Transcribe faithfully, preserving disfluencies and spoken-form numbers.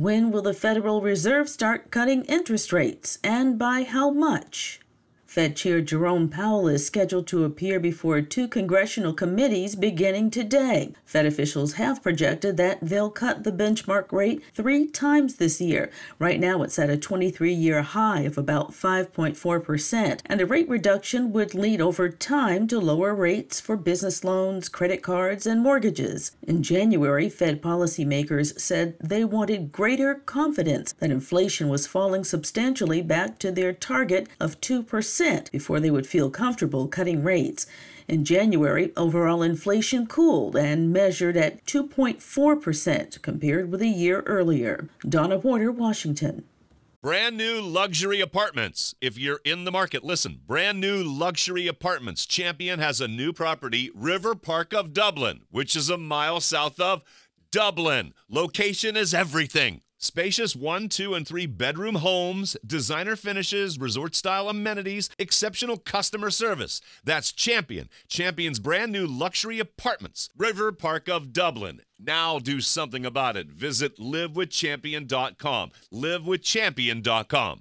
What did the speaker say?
When will the Federal Reserve start cutting interest rates, and by how much? Fed Chair Jerome Powell is scheduled to appear before two congressional committees beginning today. Fed officials have projected that they'll cut the benchmark rate three times this year. Right now, it's at a twenty-three-year high of about five point four percent, and a rate reduction would lead over time to lower rates for business loans, credit cards, and mortgages. In January, Fed policymakers said they wanted greater confidence that inflation was falling substantially back to their target of two percent. Before they would feel comfortable cutting rates. In January, overall inflation cooled and measured at two point four percent compared with a year earlier. Donna Porter, Washington. Brand new luxury apartments. If you're in the market, listen. Brand new luxury apartments. Champion has a new property, River Park of Dublin, which is a mile south of Dublin. Location is everything. Spacious one, two, and three bedroom homes, designer finishes, resort-style amenities, exceptional customer service. That's Champion. Champion's brand new luxury apartments. River Park of Dublin. Now do something about it. Visit live with champion dot com. live with champion dot com.